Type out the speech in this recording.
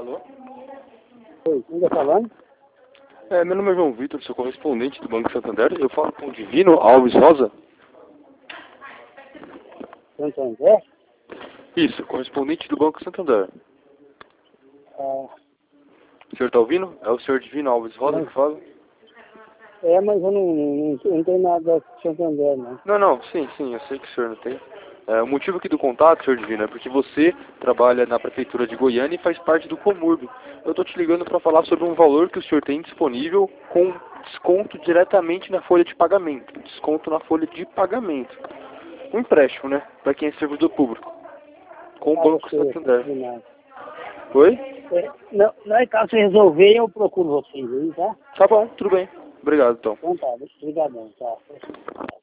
Alô? Oi, quem está falando? Meu nome é João Vitor, sou correspondente do Banco Santander. Eu falo com o Divino Alves Rosa. Santander? Isso, correspondente do Banco Santander. Ah, O senhor está ouvindo? É o senhor Divino Alves Rosa que fala? mas eu não tenho nada com Santander, não. Não, sim, eu sei que o senhor não tem. O motivo aqui do contato, senhor Divino, é porque você trabalha na Prefeitura de Goiânia e faz parte do Comurb. Eu estou te ligando para falar sobre um valor que o senhor tem disponível com desconto diretamente na folha de pagamento. Desconto na folha de pagamento. Um empréstimo, né? Para quem é servidor público. Com o Banco Santander. Oi? Não é caso você resolver, eu procuro vocês aí, tá? Tá bom, tudo bem. Obrigado, então. Então tá, obrigadão, tá.